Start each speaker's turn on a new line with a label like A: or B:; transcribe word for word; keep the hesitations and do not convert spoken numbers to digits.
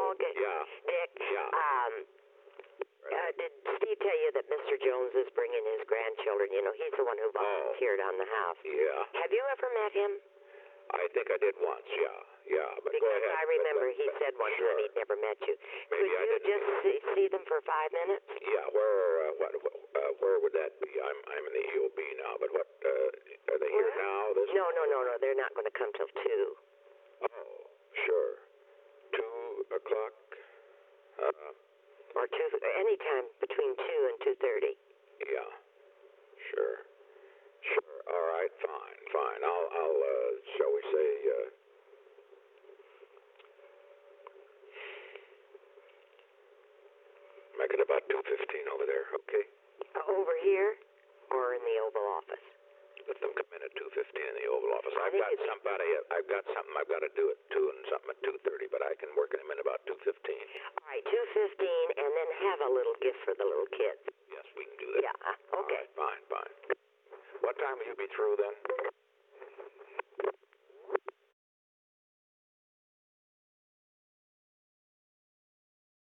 A: okay.
B: Yeah.
A: Dick,
B: Yeah.
A: um, uh, did Steve tell you that Mister Jones is bringing his grandchildren? You know, he's the one who volunteered on the house.
B: Yeah.
A: Have you ever met him?
B: I think I did once, yeah. Yeah, but
A: Because
B: go ahead.
A: I remember
B: But- but-
A: he
B: but-
A: said one
B: sure.
A: time he'd never met you.
B: Maybe
A: Could
B: I
A: you
B: didn't.
A: just see, see them for five minutes?
B: Yeah, where, uh, what, uh, where would that be? I'm, I'm in the E O B now, but what, uh, are they here
A: What?
B: now? This
A: No, no, no, no. They're not going to come till two.
B: Oh, sure. Two o'clock? Uh,
A: Or two, anytime between two and two thirty.
B: yeah. Sure. Sure. All right, fine, fine. I'll, I'll, uh, shall we say, uh, make it about two fifteen over there, okay?
A: Uh, over here or in the Oval Office?
B: Let them come in at two fifteen in the Oval Office.
A: I
B: I've
A: think
B: got
A: it's-
B: somebody, I've got something I've got to do at two and something at two thirty, but I can work them in about two fifteen.
A: All right, two fifteen, and then have a little gift for the little kids.
B: Yes, we can do that.
A: Yeah, uh,
B: All
A: okay.
B: right, fine, fine. What time will you be through then?